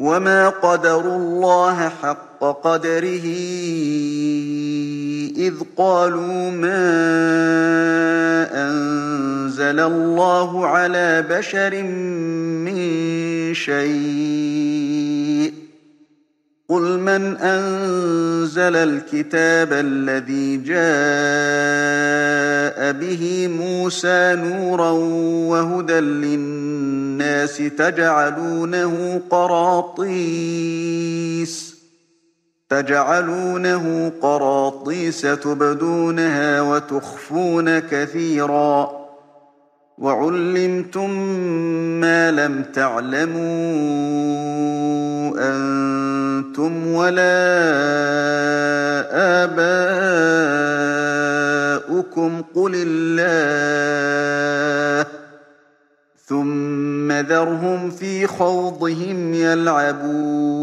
وَمَا قَدَرُوا اللَّهَ حَقَّ قَدْرِهِ إِذْ قَالُوا مَا أَنزَلَ اللَّهُ عَلَىٰ بَشَرٍ مِّن شَيْءٍ ۗ قُلْ مَنْ أَنزَلَ الْكِتَابَ الَّذِي جَاءَ بِهِ مُوسَىٰ نُورًا وَهُدًى لِّلنَّاسِ تَجْعَلُونَهُ قَرَاطِيسَ تُبْدُونَهَا وَتُخْفُونَ كَثِيرًا ۖ وَعُلِّمْتُم مَّا لَمْ تَعْلَمُوا أَنتُمْ وَلَا آبَاؤُكُمْ ۖ قُلِ اللَّهُ ۖ ثُمَّ ذَرْهُمْ فِي خَوْضِهِمْ يَلْعَبُونَ